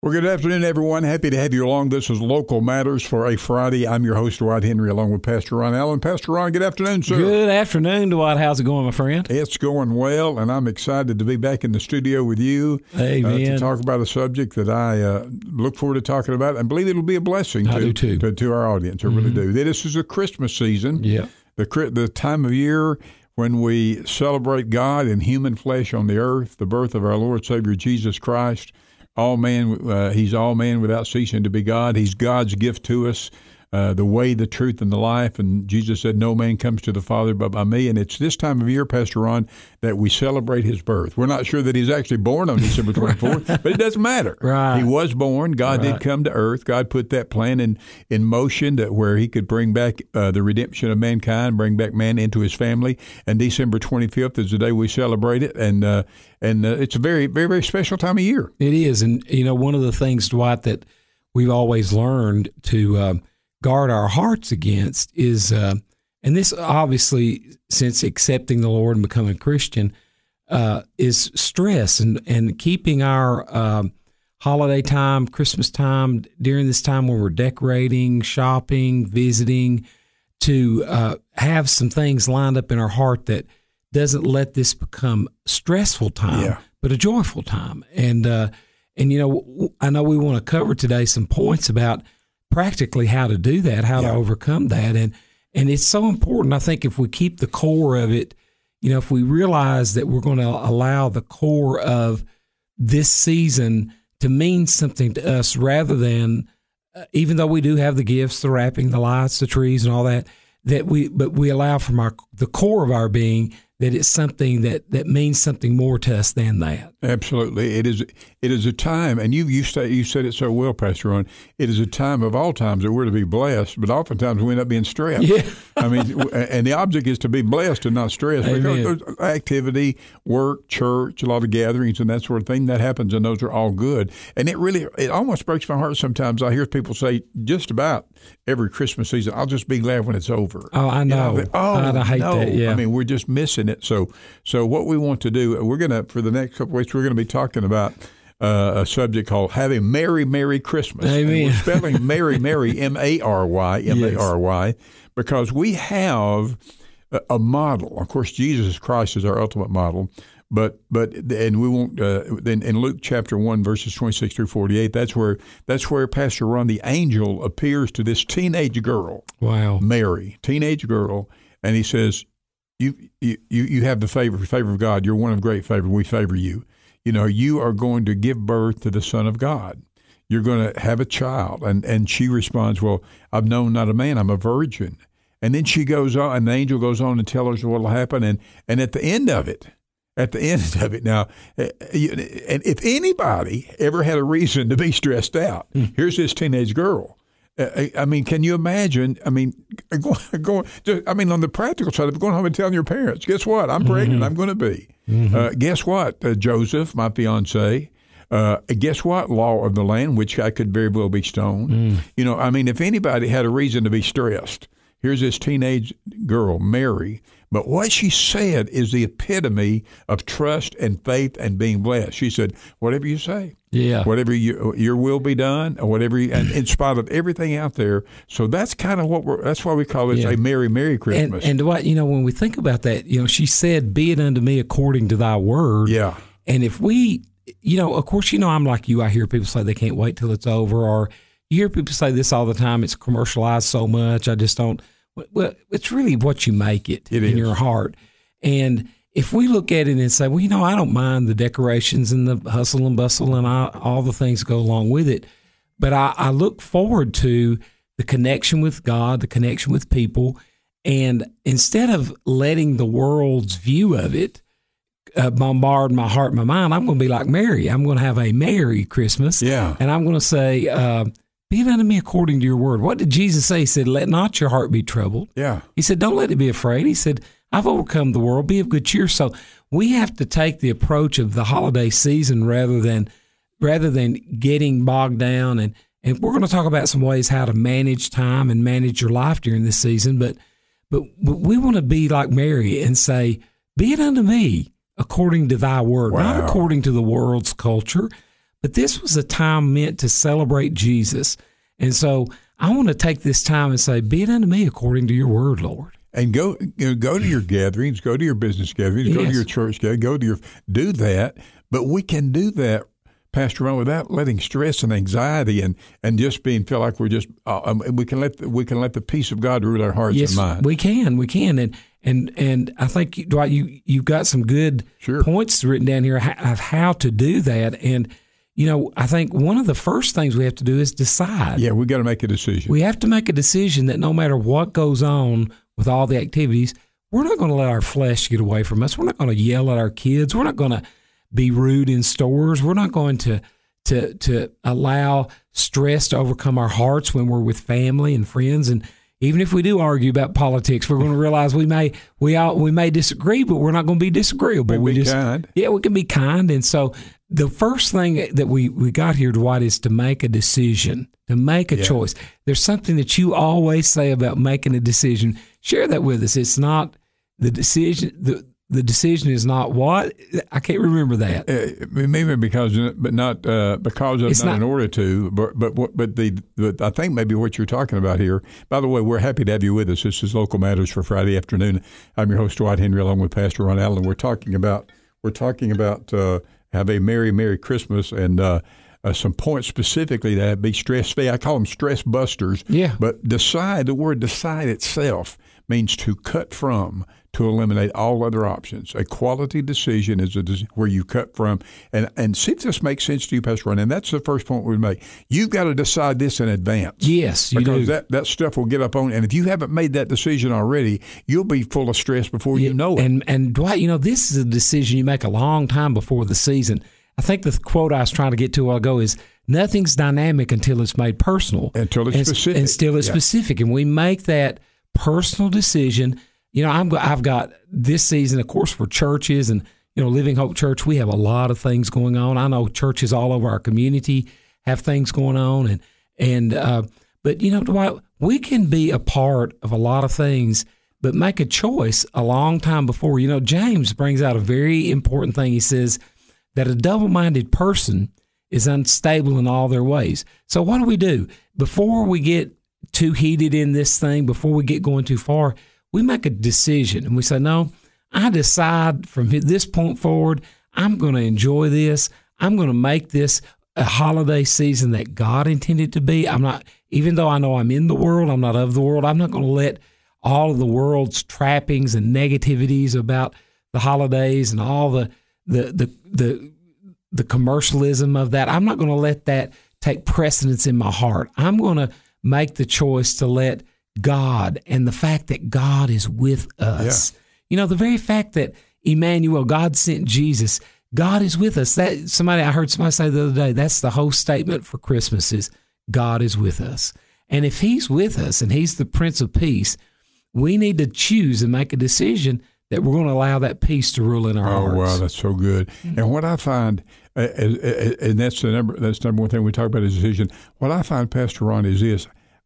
Well, good afternoon, everyone. Happy to have you along. This is Local Matters for a Friday. I'm your host, Dwight Henry, along with Pastor Ron Allen. Pastor Ron, good afternoon, sir. Good afternoon, Dwight. How's it going, my friend? It's going well, and I'm excited to be back in the studio with you to talk about a subject that I look forward to talking about. I believe it'll be a blessing to our audience. I really do. This is a Christmas season, the time of year when we celebrate God in human flesh on the earth, the birth of our Lord Savior Jesus Christ. All man, he's all man without ceasing to be God. He's God's gift to us, the way, the truth, and the life. And Jesus said, no man comes to the Father but by me. And it's this time of year, Pastor Ron, that we celebrate his birth. We're not sure that he's actually born on December 24th, but it doesn't matter. Right. He was born. God did come to earth. God put that plan in motion where he could bring back the redemption of mankind, bring back man into his family. And December 25th is the day we celebrate it. And it's a very, very, very special time of year. It is. And, you know, one of the things, Dwight, that we've always learned to guard our hearts against is, and this obviously since accepting the Lord and becoming a Christian, is stress and keeping our holiday time, Christmas time, during this time when we're decorating, shopping, visiting, to have some things lined up in our heart that doesn't let this become stressful time, but a joyful time. And you know, I know we want to cover today some points about practically how to do that, how to overcome that. And it's so important. I think if we keep the core of it, you know, if we realize that we're going to allow the core of this season to mean something to us rather than, even though we do have the gifts, the wrapping, the lights, the trees and all that, but we allow from the core of our being that it's something that means something more to us than that. Absolutely. It is a time, and you said it so well, Pastor Ron, it is a time of all times that we're to be blessed, but oftentimes we end up being stressed. Yeah. I mean, and the object is to be blessed and not stressed. Amen. Because activity, work, church, a lot of gatherings and that sort of thing, that happens, and those are all good. And it almost breaks my heart sometimes. I hear people say just about every Christmas season, I'll just be glad when it's over. Oh, I know. You know, I hate that, yeah. I mean, we're just missing it. So what we want to do, we're going to, for the next couple of weeks, we're going to be talking about a subject called Having Merry, Merry Christmas. Amen. And we're spelling Mary, M-A-R-Y, because we have a model. Of course, Jesus Christ is our ultimate model. But we won't. Then in Luke chapter 1, verses 26 through 48, that's where Pastor Ron, the angel, appears to this teenage girl. Wow, Mary, teenage girl, and he says, "You have the favor of God. You're one of great favor. We favor you. You know, you are going to give birth to the Son of God. You're going to have a child." And she responds, "Well, I've known not a man. I'm a virgin." And then she goes on, and the angel goes on and tells her what will happen. And at the end of it. Now, and if anybody ever had a reason to be stressed out, here's this teenage girl. I mean, can you imagine? I mean, going. On the practical side of it, going home and telling your parents, "Guess what? I'm pregnant. I'm going to be." Guess what? Joseph, my fiance. Guess what? Law of the land, which I could very well be stoned. You know, I mean, if anybody had a reason to be stressed, here's this teenage girl, Mary. But what she said is the epitome of trust and faith and being blessed. She said, "Whatever you say, whatever your will be done, or whatever, and in spite of everything out there." So that's kind of that's why we call it a Merry, Merry Christmas. And what, you know, when we think about that, you know, she said, "Be it unto me according to thy word." Yeah. And if we, you know, of course, you know, I'm like you. I hear people say they can't wait till it's over, or you hear people say this all the time. It's commercialized so much. I just don't. Well, it's really what you make it in your heart. And if we look at it and say, well, you know, I don't mind the decorations and the hustle and bustle and all the things that go along with it, but I look forward to the connection with God, the connection with people, and instead of letting the world's view of it bombard my heart and my mind, I'm going to be like Mary. I'm going to have a Merry Christmas. Yeah. And I'm going to say, be it unto me according to your word. What did Jesus say? He said, let not your heart be troubled. Yeah. He said, don't let it be afraid. He said, I've overcome the world. Be of good cheer. So we have to take the approach of the holiday season rather than getting bogged down. And we're going to talk about some ways how to manage time and manage your life during this season. But we want to be like Mary and say, be it unto me according to thy word, not according to the world's culture, But this was a time meant to celebrate Jesus. And so I want to take this time and say, be it unto me according to your word, Lord. And go to your gatherings, go to your business gatherings, go to your church gatherings, do that. But we can do that, Pastor Ron, without letting stress and anxiety and just feel like we're just. We can let the peace of God rule our hearts and minds. We can, and I think, Dwight, you've got some good points written down here of how to do that. And I think one of the first things we have to do is decide. Yeah, we got to make a decision. We have to make a decision that no matter what goes on with all the activities, we're not going to let our flesh get away from us. We're not going to yell at our kids. We're not going to be rude in stores. We're not going to allow stress to overcome our hearts when we're with family and friends. And even if we do argue about politics, we're going to realize we may disagree, but we're not going to be disagreeable. We can be kind. Yeah, we can be kind. And so the first thing that we got here, Dwight, is to make a decision, to make a choice. There's something that you always say about making a decision. Share that with us. It's not the decision. The decision is not what? I can't remember that. Maybe because of, not in order to. But I think maybe what you're talking about here. By the way, we're happy to have you with us. This is Local Matters for Friday afternoon. I'm your host, Dwight Henry, along with Pastor Ron Allen. We're talking about have a Merry Christmas and some points specifically that be stress-free. I call them stress busters. Yeah. But the word decide itself means to cut from, to eliminate all other options. A quality decision is where you cut from. And see if this makes sense to you, Pastor Ron, and that's the first point we make. You've got to decide this in advance. Yes, you do. Because that stuff will get up on, and if you haven't made that decision already, you'll be full of stress before you know it. And Dwight, this is a decision you make a long time before the season. I think the quote I was trying to get to a while ago is, nothing's dynamic until it's made personal. Until it's specific. And still it's specific. And we make that personal decision. I've got this season, of course, for churches and, Living Hope Church, we have a lot of things going on. I know churches all over our community have things going on. But Dwight, we can be a part of a lot of things, but make a choice a long time before. James brings out a very important thing. He says that a double-minded person is unstable in all their ways. So what do? Before we get too heated in this thing, before we get going too far, we make a decision and we say, no, I decide from this point forward, I'm going to enjoy this. I'm going to make this a holiday season that God intended to be. I'm not, even though I know I'm in the world, I'm not of the world. I'm not going to let all of the world's trappings and negativities about the holidays and all the commercialism of that. I'm not going to let that take precedence in my heart. I'm going to make the choice to let God and the fact that God is with us. Yeah. The very fact that Emmanuel, God sent Jesus, God is with us. I heard somebody say the other day, that's the whole statement for Christmas is God is with us. And if he's with us and he's the Prince of Peace, we need to choose and make a decision that we're going to allow that peace to rule in our hearts. Oh, wow, that's so good. And what I find, and that's number one thing we talk about is decision. What I find, Pastor Ron, is this.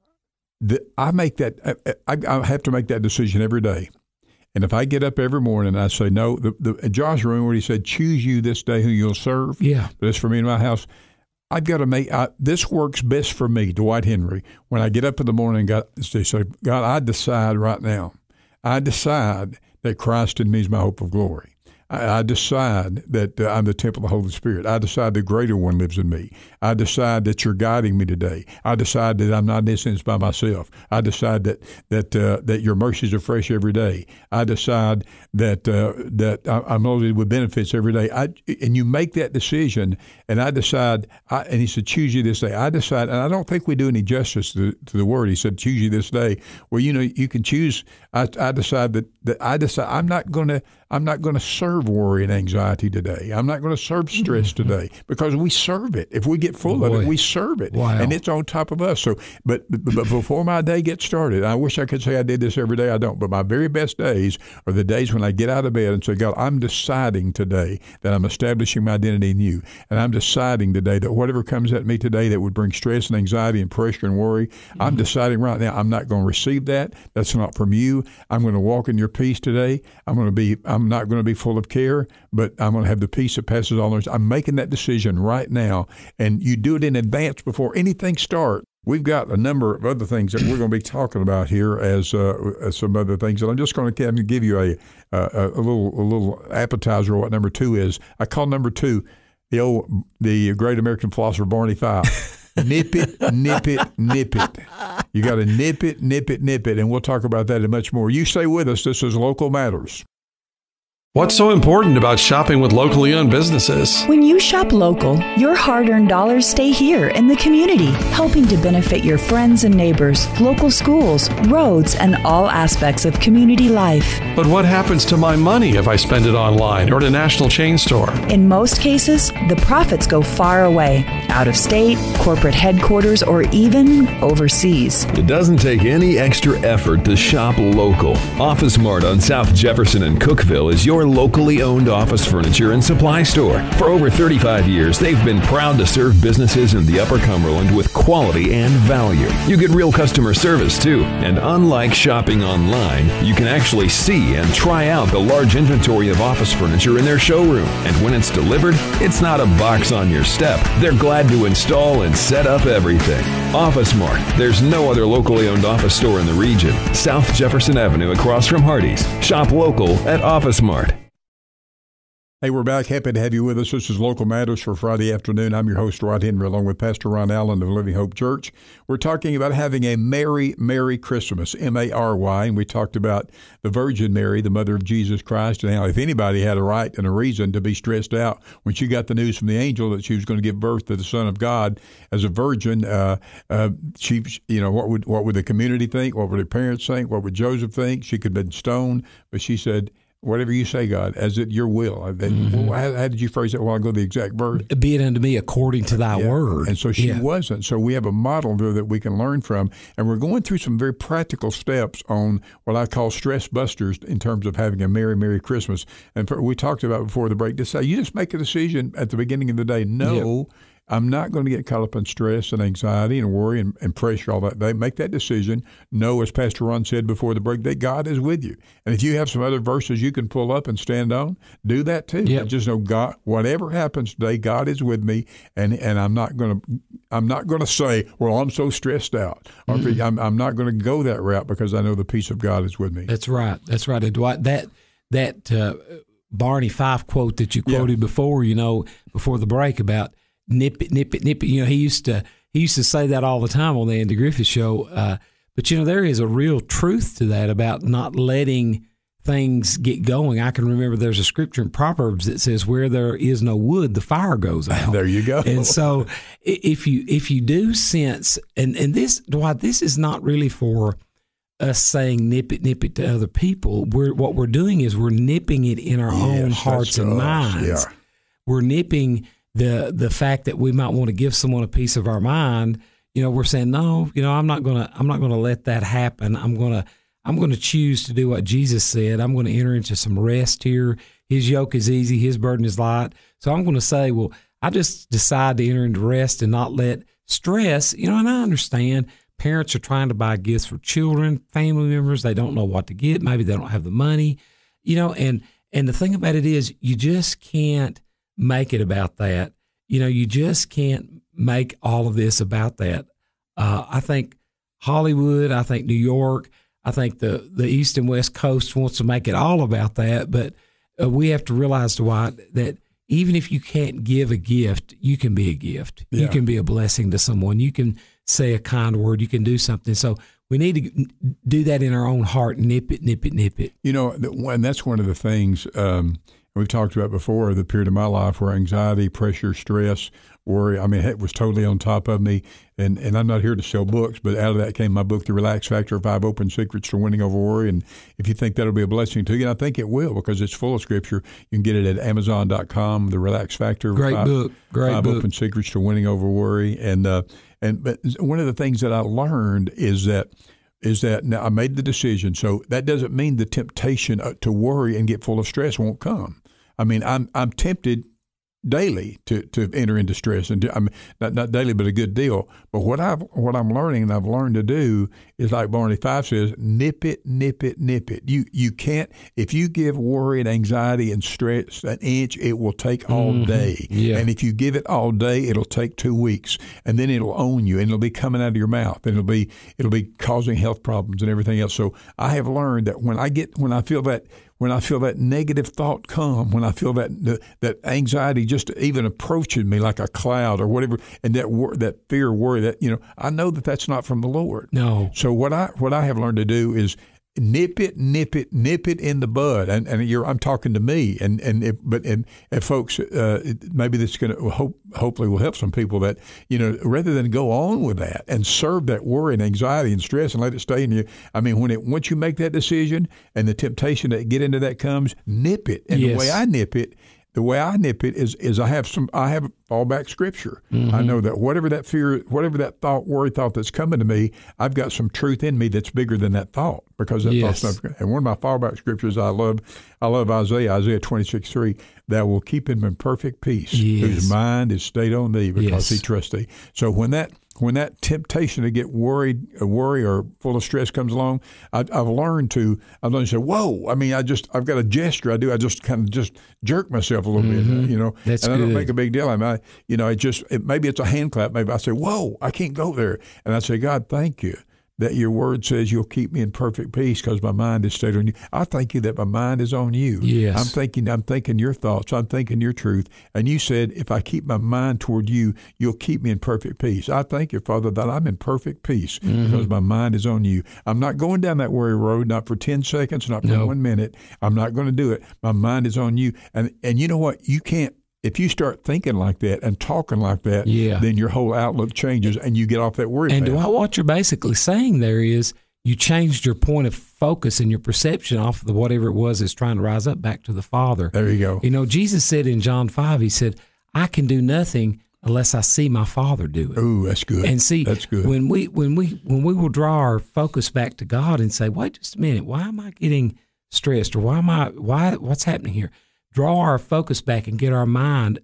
I have to make that decision every day. And if I get up every morning and I say, no, Joshua, remember what he said, choose you this day who you'll serve? Yeah. But it's for me and my house. I've got to make, this works best for me, Dwight Henry. When I get up in the morning and say, God, I decide right now. I decide that Christ in me is my hope of glory. I decide that I'm the temple of the Holy Spirit. I decide the greater one lives in me. I decide that you're guiding me today. I decide that I'm not in this sense by myself. I decide that your mercies are fresh every day. I decide that I'm loaded with benefits every day. And you make that decision, and I decide, and he said, choose you this day. I decide, and I don't think we do any justice to the word. He said, choose you this day. Well, you can choose. I decide that I'm not going to serve worry and anxiety today. I'm not going to serve stress today because we serve it. If we get full of it, we serve it. Wow. And it's on top of us. So, but before my day gets started, I wish I could say I did this every day. I don't. But my very best days are the days when I get out of bed and say, God, I'm deciding today that I'm establishing my identity in you. And I'm deciding today that whatever comes at me today that would bring stress and anxiety and pressure and worry, I'm deciding right now I'm not going to receive that. That's not from you. I'm going to walk in your peace today. I'm going I'm not going to be full of care, but I'm going to have the peace that passes all understanding. I'm making that decision right now, and you do it in advance before anything starts. We've got a number of other things that we're going to be talking about here as some other things, and I'm just going to give you a little appetizer of what number 2 is. I call number 2 the great American philosopher Barney Fife. Nip it, nip it, nip it. You got to nip it, nip it, nip it, and we'll talk about that and much more. You stay with us. This is Local Matters. What's so important about shopping with locally owned businesses? When you shop local, your hard-earned dollars stay here in the community, helping to benefit your friends and neighbors, local schools, roads, and all aspects of community life. But what happens to my money if I spend it online or at a national chain store? In most cases, the profits go far away, out of state, corporate headquarters, or even overseas. It doesn't take any extra effort to shop local. Office Mart on South Jefferson and Cookeville is your locally owned office furniture and supply store. For over 35 years, they've been proud to serve businesses in the Upper Cumberland with quality and value. You get real customer service too, and unlike shopping online, you can actually see and try out the large inventory of office furniture in their showroom. And when it's delivered, it's not a box on your step. They're glad to install and set up everything. Office Mart. There's no other locally owned office store in the region. South Jefferson Avenue across from Hardee's. Shop local at Office Mart. Hey, we're back. Happy to have you with us. This is Local Matters for Friday afternoon. I'm your host, Rod Henry, along with Pastor Ron Allen of Living Hope Church. We're talking about having a Merry, Merry Christmas, M-A-R-Y, and we talked about the Virgin Mary, the mother of Jesus Christ, and how if anybody had a right and a reason to be stressed out when she got the news from the angel that she was going to give birth to the Son of God as a virgin, she, what would the community think? What would her parents think? What would Joseph think? She could have been stoned, but she said, whatever you say, God, as it your will. How did you phrase that while ago, the exact verse? Be it unto me according to thy word. And so she wasn't. So we have a model there that we can learn from. And we're going through some very practical steps on what I call stress busters in terms of having a Merry, Merry Christmas. And we talked about before the break, you just make a decision at the beginning of the day. No. Yep. I'm not going to get caught up in stress and anxiety and worry and pressure, all that. They make that decision. Know, as Pastor Ron said before the break, that God is with you. And if you have some other verses you can pull up and stand on, do that too. Yep. Just know God, whatever happens today, God is with me, and I'm not going to say, well, I'm so stressed out. Mm-hmm. I'm not going to go that route because I know the peace of God is with me. That's right. That's right. And Dwight, that Barney Fife quote that you quoted before, before the break about nip it, nip it, nip it. He used to say that all the time on the Andy Griffith Show. But there is a real truth to that about not letting things get going. I can remember there's a scripture in Proverbs that says, "Where there is no wood, the fire goes out." There you go. And so, if you do sense, and this, Dwight, this is not really for us saying nip it to other people. What we're doing is we're nipping it in our own hearts and minds. Yeah. We're nipping the fact that we might want to give someone a piece of our mind. We're saying, no, I'm not gonna let that happen. I'm gonna choose to do what Jesus said. I'm going to enter into some rest here. His yoke is easy, his burden is light. So I'm going to say, well, I just decide to enter into rest and not let stress. And I understand parents are trying to buy gifts for children, family members. They don't know what to get. Maybe they don't have the money. And the thing about it is, you just can't make it about that. You just can't make all of this about that. I think Hollywood, I think New York, I think the East and West Coast wants to make it all about that. But we have to realize, Dwight, that even if you can't give a gift, you can be a gift. Yeah. You can be a blessing to someone. You can say a kind word. You can do something. So we need to do that in our own heart. Nip it, nip it, nip it. And that's one of the things we've talked about before, the period of my life where anxiety, pressure, stress, worry, it was totally on top of me. And I'm not here to sell books, but out of that came my book, The Relax Factor, 5 Open Secrets to Winning Over Worry. And if you think that'll be a blessing to you, and I think it will because it's full of scripture, you can get it at Amazon.com, The Relax Factor. Great book. 5 Open Secrets to Winning Over Worry. But one of the things that I learned is that now I made the decision. So that doesn't mean the temptation to worry and get full of stress won't come. I'm tempted daily to enter into stress, and I mean, not daily, but a good deal. But what I'm learning, and I've learned to do, is like Barney Fife says, nip it. You can't, if you give worry and anxiety and stress an inch, it will take all day. Yeah. And if you give it all day, it'll take 2 weeks, and then it'll own you, and it'll be coming out of your mouth, and it'll be causing health problems and everything else. So I have learned that when I feel that negative thought come, when I feel that anxiety just even approaching me like a cloud or whatever, and that fear, worry, that I know that that's not from the Lord. No. So what I have learned to do is nip it in the bud, and I'm talking to me, and folks, maybe this is going to hopefully will help some people, that rather than go on with that and serve that worry and anxiety and stress and let it stay in you. I mean, once you make that decision and the temptation to get into that comes, nip it. And the way I nip it is I have fallback scripture. I know that whatever that fear, whatever that worry thought that's coming to me, I've got some truth in me that's bigger than that thought, because that thought's not. And one of my fallback scriptures I love Isaiah 26:3. Thou will keep him in perfect peace, whose mind is stayed on thee, because he trusts thee. So when that temptation to get worry or full of stress comes along, I've learned to say, whoa. I mean, I've got a gesture I do. I just kind of just jerk myself a little bit, That's and good. I don't make a big deal. I mean, maybe it's a hand clap. Maybe I say, whoa, I can't go there. And I say, God, thank you that your word says you'll keep me in perfect peace because my mind is stayed on you. I thank you that my mind is on you. Yes. I'm thinking your thoughts. I'm thinking your truth. And you said, if I keep my mind toward you, you'll keep me in perfect peace. I thank you, Father, that I'm in perfect peace because my mind is on you. I'm not going down that worry road, not for 10 seconds, not for 1 minute. I'm not going to do it. My mind is on you. And you know what? You can't. If you start thinking like that and talking like that, then your whole outlook changes and you get off that worry path. And what you're basically saying there is you changed your point of focus and your perception off of whatever it was that's trying to rise up back to the Father. There you go. Jesus said in John 5, he said, I can do nothing unless I see my Father do it. Ooh, that's good. And see, that's good. When we will draw our focus back to God and say, wait just a minute, why am I getting stressed, or what's happening here? Draw our focus back and get our mind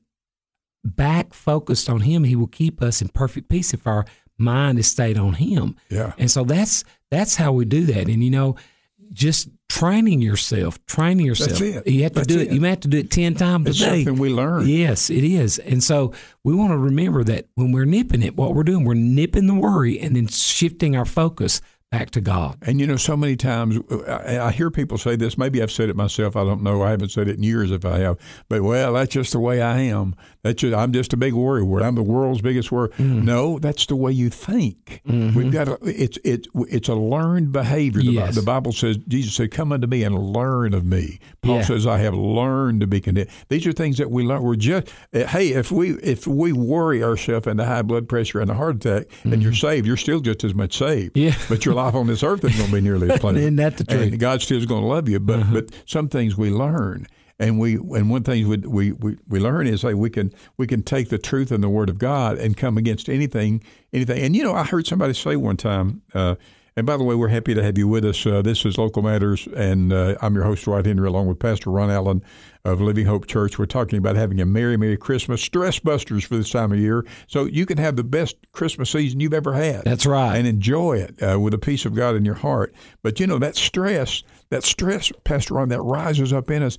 back focused on Him. He will keep us in perfect peace if our mind is stayed on Him. Yeah. And so that's how we do that. And just training yourself. That's it. You have to do it. You may have to do it 10 times a day. It's something we learn. Yes, it is. And so we want to remember that when we're nipping it, what we're doing, we're nipping the worry and then shifting our focus back to God. And so many times I hear people say this. Maybe I've said it myself. I don't know. I haven't said it in years if I have. But, that's just the way I am. I'm just a big worry word. I'm the world's biggest worry. No, that's the way you think. We've got it's a learned behavior. Yes. The Bible says, Jesus said, come unto me and learn of me. Paul says, I have learned to be content. These are things that we learn. We're just, if we worry ourselves into high blood pressure and a heart attack and you're saved, you're still just as much saved. Yeah. But your life on this earth isn't going to be nearly as pleasant. Isn't that the truth? And God still is going to love you, but some things we learn, and one thing we learn is we can take the truth in the Word of God and come against anything. And I heard somebody say one time. And by the way, we're happy to have you with us. This is Local Matters, and I'm your host, Dwight Henry, along with Pastor Ron Allen of Living Hope Church. We're talking about having a Merry, Merry Christmas, stress busters for this time of year, so you can have the best Christmas season you've ever had. That's right. And enjoy it with the peace of God in your heart. But, that stress, Pastor Ron, that rises up in us,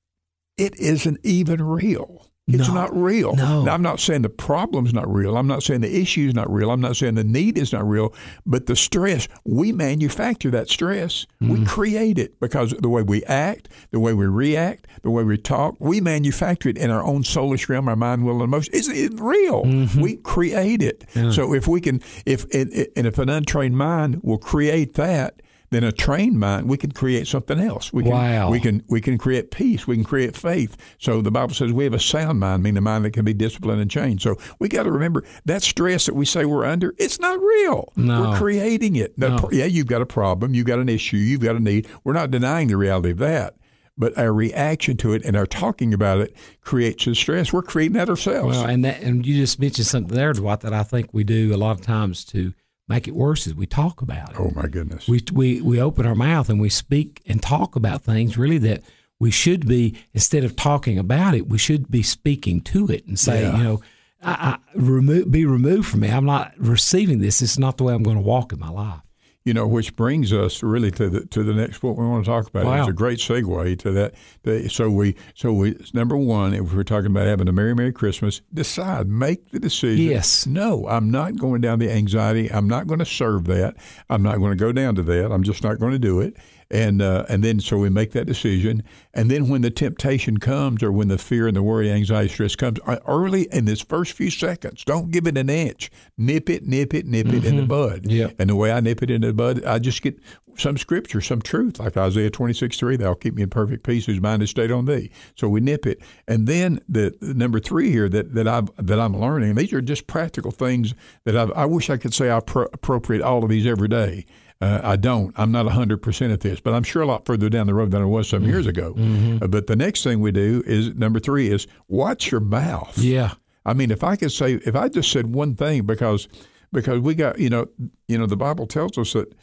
it isn't even real. It's not real. No. Now, I'm not saying the problem's not real. I'm not saying the issue's not real. I'm not saying the need is not real. But the stress, we manufacture that stress. We create it because the way we act, the way we react, the way we talk, we manufacture it in our own soulish realm, our mind, will, and emotion. It's real. We create it. Yeah. So if an untrained mind will create that, then a trained mind, we can create something else. We can create peace. We can create faith. So the Bible says we have a sound mind, meaning a mind that can be disciplined and changed. So we got to remember that stress that we say we're under, it's not real. No. We're creating it. No. Yeah, you've got a problem. You've got an issue. You've got a need. We're not denying the reality of that. But our reaction to it and our talking about it creates the stress. We're creating that ourselves. Well, and you just mentioned something there, Dwight, that I think we do a lot of times to make it worse is we talk about it. Oh, my goodness. We open our mouth and we speak and talk about things really that we should be, instead of talking about it, we should be speaking to it and say, be removed from me. I'm not receiving this. It's not the way I'm going to walk in my life. Which brings us really to the next point we want to talk about. Wow. It's a great segue to that. So we number one, if we're talking about having a Merry Christmas, make the decision. Yes. No, I'm not going down the anxiety. I'm not going to serve that. I'm not going to go down to that. I'm just not going to do it. And then so we make that decision. And then when the temptation comes, or when the fear and the worry, anxiety, stress comes, early in this first few seconds, don't give it an inch. Nip it in the bud. Yep. And the way I nip it in the bud, I just get some scripture, some truth, like Isaiah 26:3, thou keep me in perfect peace whose mind is stayed on thee. So we nip it. And then the number 3 here that I'm learning, these are just practical things that I wish I could say I appropriate all of these every day. I don't. I'm not 100% at this, but I'm sure a lot further down the road than I was some years ago. But the next thing we do is, number 3 is watch your mouth. Yeah. I mean, if I just said one thing, because we got, the Bible tells us that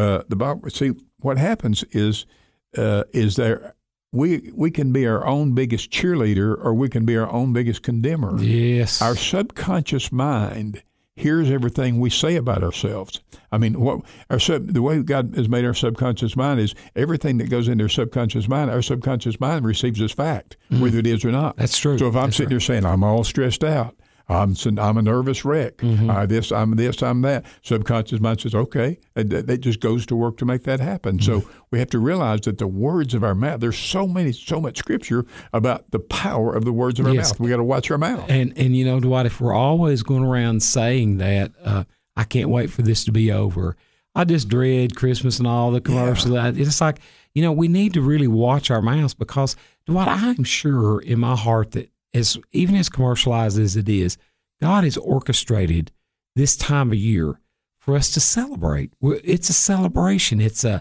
what happens is there we can be our own biggest cheerleader, or we can be our own biggest condemner. Yes. Our subconscious mind hears everything we say about ourselves. I mean, the way God has made our subconscious mind is everything that goes into our subconscious mind receives as fact, whether it is or not. That's true. So if I'm sitting there saying, I'm all stressed out, I'm a nervous wreck, I'm that, subconscious mind says, okay, that just goes to work to make that happen. So we have to realize that the words of our mouth, there's so much scripture about the power of the words of our mouth. We got to watch our mouth. And Dwight, if we're always going around saying that, I can't wait for this to be over, I just dread Christmas and all the commercials. Yeah. It's like, we need to really watch our mouths, because, Dwight, I'm sure in my heart that even as commercialized as it is, God has orchestrated this time of year for us to celebrate. It's a celebration. It's I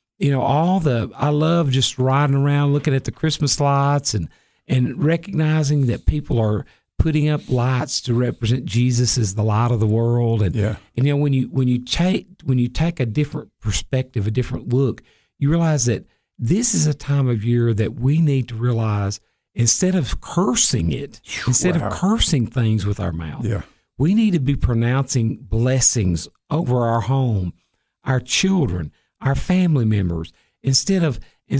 love just riding around looking at the Christmas lights and recognizing that people are putting up lights to represent Jesus as the light of the world. And when you take a different perspective, a different look, you realize that this is a time of year that we need to realize, instead of cursing it, instead of cursing things with our mouth, we need to be pronouncing blessings over our home, our children, our family members. Instead of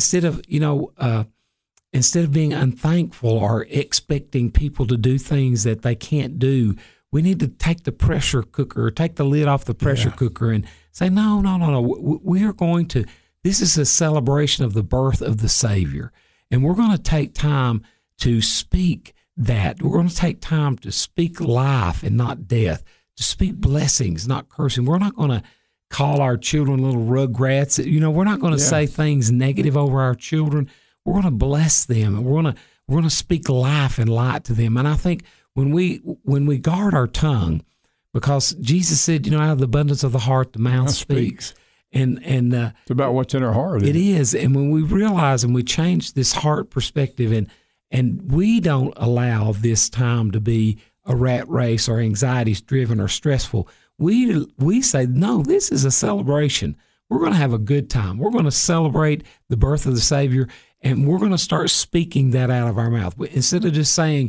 being unthankful or expecting people to do things that they can't do, we need to take the pressure cooker, or take the lid off the pressure cooker, and say, no. We are going to. This is a celebration of the birth of the Savior. And we're going to take time to speak that. We're going to take time to speak life and not death, to speak blessings, not cursing. We're not going to call our children little rugrats. We're not going to say things negative over our children. We're going to bless them, and we're going to speak life and light to them. And I think when we guard our tongue, because Jesus said, out of the abundance of the heart, the mouth speaks. And it's about what's in our heart. It is. And when we realize and we change this heart perspective, and we don't allow this time to be a rat race or anxieties driven or stressful, we say, no, this is a celebration. We're going to have a good time. We're going to celebrate the birth of the Savior, and we're going to start speaking that out of our mouth. Instead of just saying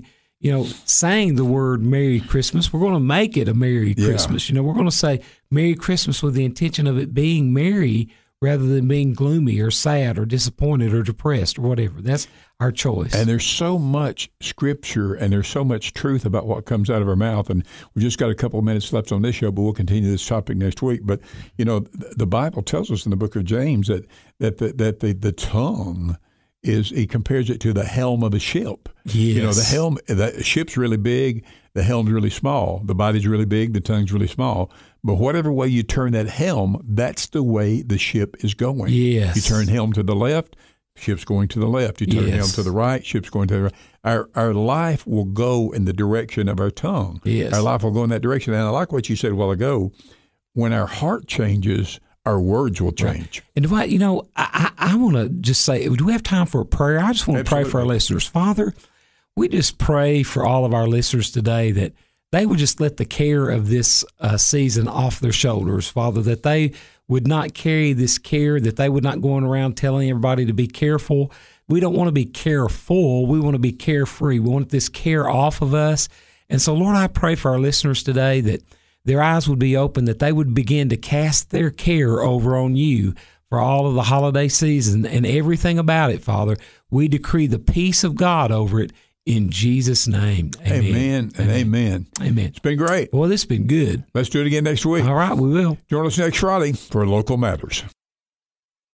the word Merry Christmas, we're going to make it a Merry Christmas. We're going to say Merry Christmas with the intention of it being merry rather than being gloomy or sad or disappointed or depressed or whatever. That's our choice. And there's so much scripture and there's so much truth about what comes out of our mouth. And we've just got a couple of minutes left on this show, but we'll continue this topic next week. But, the Bible tells us in the book of James that the tongue he compares it to the helm of a ship. Yes. The ship's really big, the helm's really small. The body's really big, the tongue's really small. But whatever way you turn that helm, that's the way the ship is going. Yes. You turn helm to the left, ship's going to the left. You turn helm to the right, ship's going to the right. Our life will go in the direction of our tongue. Yes. Our life will go in that direction. And I like what you said a while ago. When our heart changes, our words will change. Right. And Dwight, I want to just say, do we have time for a prayer? I just want to pray for our listeners. Father, we just pray for all of our listeners today that they would just let the care of this season off their shoulders, Father, that they would not carry this care, that they would not go around telling everybody to be careful, We don't want to be careful. We want to be carefree. We want this care off of us. And so, Lord, I pray for our listeners today that their eyes would be open, that they would begin to cast their care over on you for all of the holiday season and everything about it, Father. We decree the peace of God over it in Jesus' name. Amen and amen. Amen. It's been great. Well, this has been good. Let's do it again next week. All right, we will. Join us next Friday for Local Matters.